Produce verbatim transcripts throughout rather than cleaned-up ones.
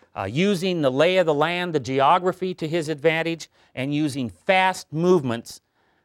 uh, using the lay of the land, the geography to his advantage, and using fast movements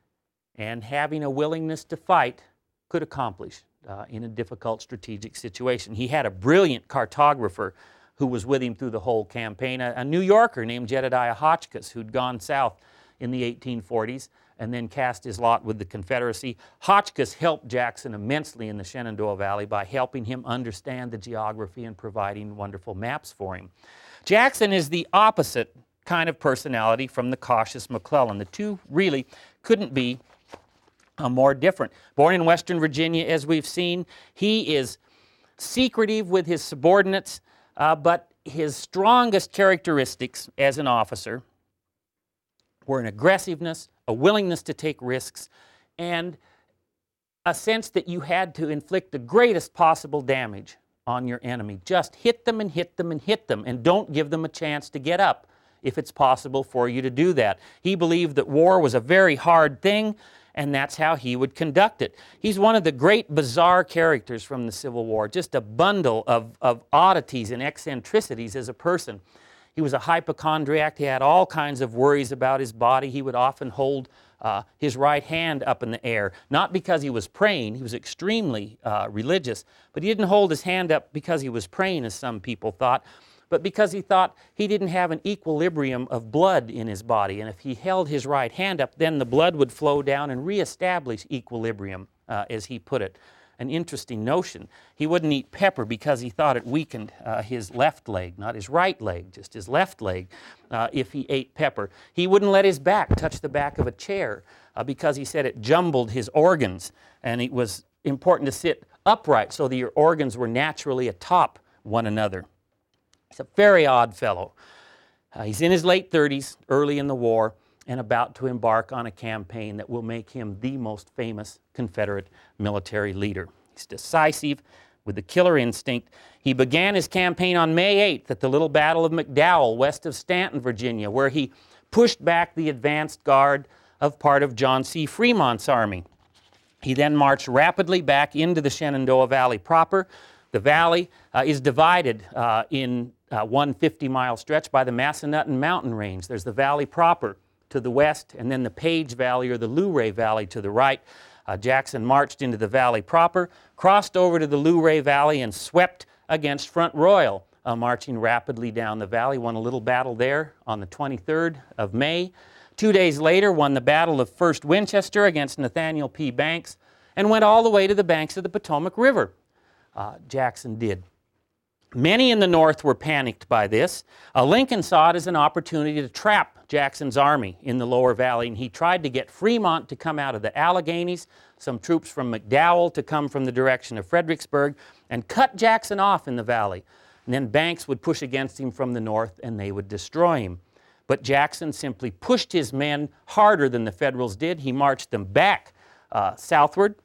and having a willingness to fight, could accomplish uh, in a difficult strategic situation. He had a brilliant cartographer who was with him through the whole campaign, a, a New Yorker named Jedediah Hotchkiss, who'd gone south in the eighteen forties and then cast his lot with the Confederacy. Hotchkiss helped Jackson immensely in the Shenandoah Valley by helping him understand the geography and providing wonderful maps for him. Jackson is the opposite kind of personality from the cautious McClellan. The two really couldn't be uh, more different. Born in Western Virginia, as we've seen, he is secretive with his subordinates, uh, but his strongest characteristics as an officer were an aggressiveness, a willingness to take risks, and a sense that you had to inflict the greatest possible damage on your enemy. Just hit them and hit them and hit them, and don't give them a chance to get up if it's possible for you to do that. He believed that war was a very hard thing, and that's how he would conduct it. He's one of the great bizarre characters from the Civil War, just a bundle of, of oddities and eccentricities as a person. He was a hypochondriac. He had all kinds of worries about his body. He would often hold uh, his right hand up in the air, not because he was praying. He was extremely uh, religious, but he didn't hold his hand up because he was praying, as some people thought, but because he thought he didn't have an equilibrium of blood in his body. And if he held his right hand up, then the blood would flow down and reestablish equilibrium, uh, as he put it. An interesting notion. He wouldn't eat pepper because he thought it weakened uh, his left leg, not his right leg, just his left leg, uh, if he ate pepper. He wouldn't let his back touch the back of a chair uh, because he said it jumbled his organs, and it was important to sit upright so that your organs were naturally atop one another. He's a very odd fellow. Uh, he's in his late thirties, early in the war, and about to embark on a campaign that will make him the most famous Confederate military leader. He's decisive with the killer instinct. He began his campaign on May eighth at the little Battle of McDowell, west of Stanton, Virginia, where he pushed back the advanced guard of part of John C. Fremont's army. He then marched rapidly back into the Shenandoah Valley proper. The valley uh, is divided uh, in uh, one fifty-mile stretch by the Massanutten Mountain Range. There's the valley proper to the west, and then the Page Valley or the Luray Valley to the right. Uh, Jackson marched into the valley proper, crossed over to the Luray Valley, and swept against Front Royal, uh, marching rapidly down the valley. Won a little battle there on the twenty-third of May. Two days later, won the Battle of First Winchester against Nathaniel P. Banks, and went all the way to the banks of the Potomac River. Uh, Jackson did. Many in the North were panicked by this. Uh, Lincoln saw it as an opportunity to trap Jackson's army in the lower valley, and he tried to get Fremont to come out of the Alleghanies, some troops from McDowell to come from the direction of Fredericksburg, and cut Jackson off in the valley. And then Banks would push against him from the north, and they would destroy him. But Jackson simply pushed his men harder than the Federals did. He marched them back uh, southward,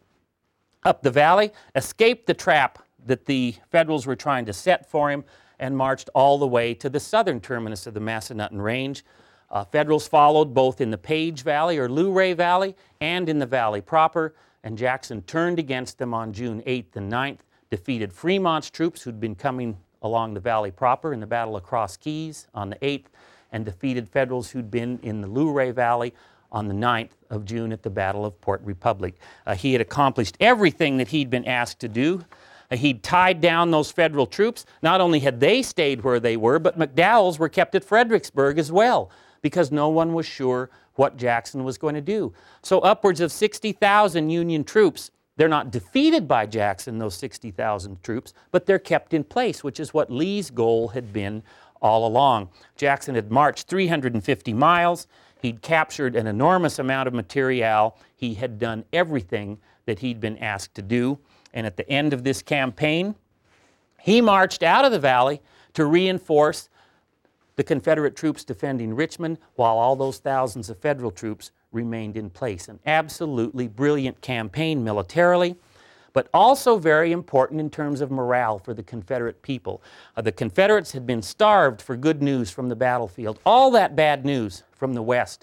up the valley, escaped the trap that the Federals were trying to set for him, and marched all the way to the southern terminus of the Massanutten Range. Uh, Federals followed both in the Page Valley or Luray Valley and in the valley proper, and Jackson turned against them on June eighth and ninth, defeated Fremont's troops who'd been coming along the valley proper in the Battle of Cross Keys on the eighth, and defeated Federals who'd been in the Luray Valley on the ninth of June at the Battle of Port Republic. Uh, he had accomplished everything that he'd been asked to do. Uh, he'd tied down those Federal troops. Not only had they stayed where they were, but McDowell's were kept at Fredericksburg as well, because no one was sure what Jackson was going to do. So upwards of sixty thousand Union troops, they're not defeated by Jackson, those sixty thousand troops, but they're kept in place, which is what Lee's goal had been all along. Jackson had marched three hundred fifty miles. He'd captured an enormous amount of material. He had done everything that he'd been asked to do. And at the end of this campaign, he marched out of the valley to reinforce the Confederate troops defending Richmond, while all those thousands of Federal troops remained in place. An absolutely brilliant campaign militarily, but also very important in terms of morale for the Confederate people. Uh, the Confederates had been starved for good news from the battlefield, all that bad news from the West.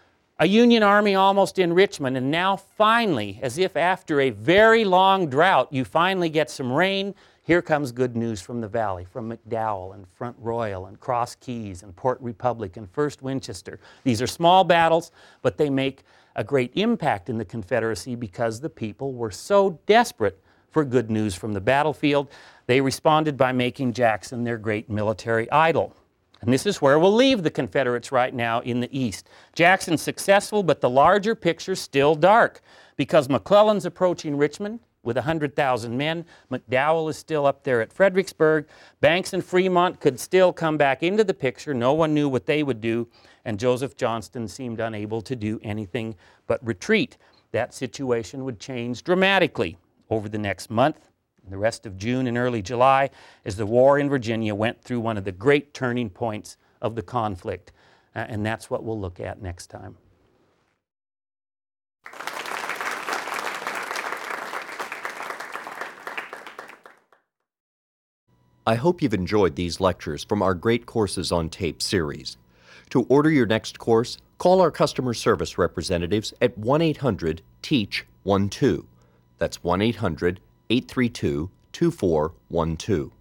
A Union army almost in Richmond, and now finally, as if after a very long drought, you finally get some rain, Here comes good news from the Valley, from McDowell and Front Royal and Cross Keys and Port Republic and First Winchester. These are small battles, but they make a great impact in the Confederacy because the people were so desperate for good news from the battlefield. They responded by making Jackson their great military idol. And this is where we'll leave the Confederates right now in the East. Jackson's successful, but the larger picture's still dark because McClellan's approaching Richmond with one hundred thousand men. McDowell is still up there at Fredericksburg. Banks and Fremont could still come back into the picture. No one knew what they would do, and Joseph Johnston seemed unable to do anything but retreat. That situation would change dramatically over the next month, the rest of June and early July, as the war in Virginia went through one of the great turning points of the conflict. Uh, and that's what we'll look at next time. I hope you've enjoyed these lectures from our Great Courses on Tape series. To order your next course, call our customer service representatives at one eight hundred teach twelve. That's one eight hundred eight three two two four one two.